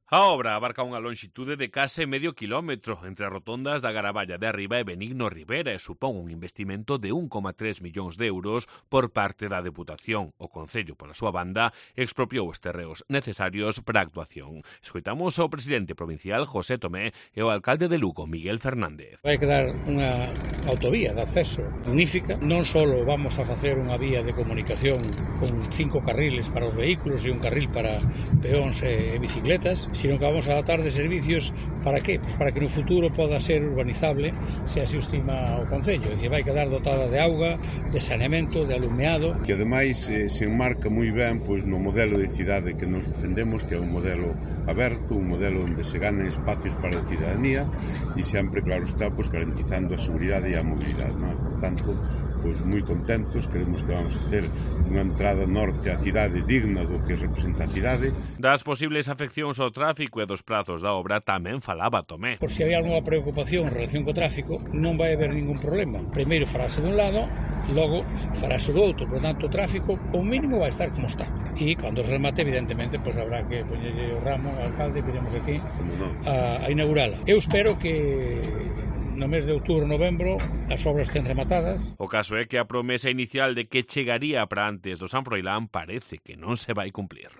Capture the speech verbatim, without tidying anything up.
A obra abarca unha lonxitude de case medio kilómetro entre as rotondas da Garaballa de Arriba e Benigno Rivera e supón un investimento de un coma tres millóns de euros por parte da Deputación. O Concello, pola súa banda, expropiou os terreos necesarios para a actuación. Escoitamos ao presidente provincial José Tomé e ao alcalde de Lugo, Miguel Fernández. Vai quedar unha autovía de acceso magnífica. Non só vamos a facer unha vía de comunicación con cinco carriles para os vehículos e un carril para peóns e bicicletas, sino que vamos a adaptar de servicios para qué? Pues para que no futuro poda ser urbanizable se así o estima o Concello. É dicir, vai quedar dotada de auga, de saneamento, de alumeado. Que ademais eh, se enmarca moi ben pois, no modelo de cidade que nos defendemos, que é un modelo aberto, un modelo onde se ganan espacios para a cidadanía e sempre, claro está, pois, garantizando a seguridade e a mobilidade. Non? Por tanto, pois, moi contentos, queremos que vamos a ter unha entrada norte á cidade digna do que representa a cidade. Das posibles afeccións ao tráfico e dos prazos da obra tamén falaba Tomé. Por se había alguna preocupación en relación co tráfico, non vai haber ningún problema. Primeiro farase dun lado, logo farase do outro. Por tanto, o tráfico, como mínimo, vai estar como está. E cando se remate, evidentemente, pois habrá que poñerlle o ramo ao alcalde, viremos aquí a, a inaugurala. Eu espero que no mes de outubro, novembro, as obras estén rematadas. O caso é que a promesa inicial de que chegaría para antes do San Froilán parece que non se vai cumplir.